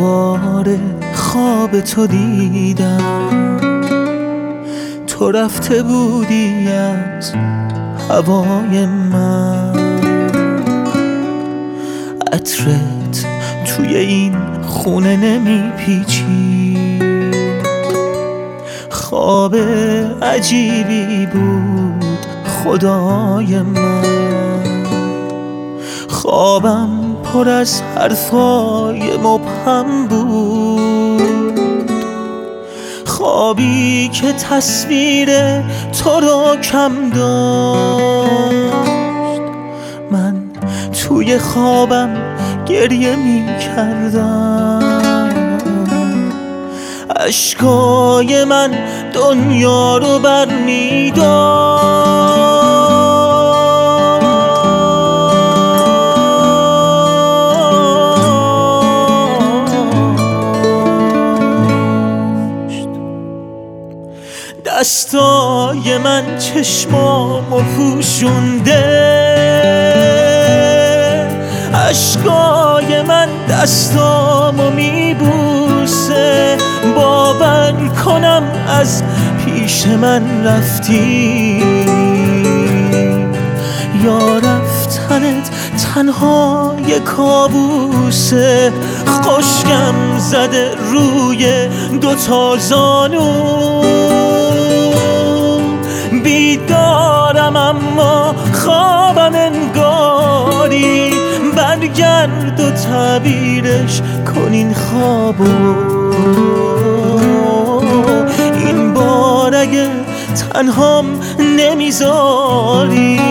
دوباره خواب تو دیدم، تو رفته بودی از هوای من، عطرت توی این خونه نمیپیچید، خواب عجیبی بود خدای من، خوابم پر از حرفای مبهم بود، خوابی که تصویر تو رو کم داشت، من توی خوابم گریه می کردم، اشکای من دنیا رو بر می داشت، دستای من چشمامو پوشونده، اشکای من دستامو میبوسه، باور کنم از پیش من رفتی، یا رفتنت تنها یه کابوسه، خشکم زده روی دوتا زانو، بیدارم اما خوابم انگاری، برگرد و تعبیرش کن این خوابو، این بار اگه تنهام نمیذاری،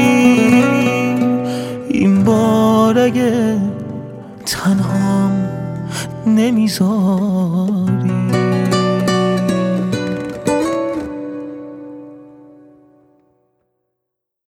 این بار اگه تنهام نمیذاری.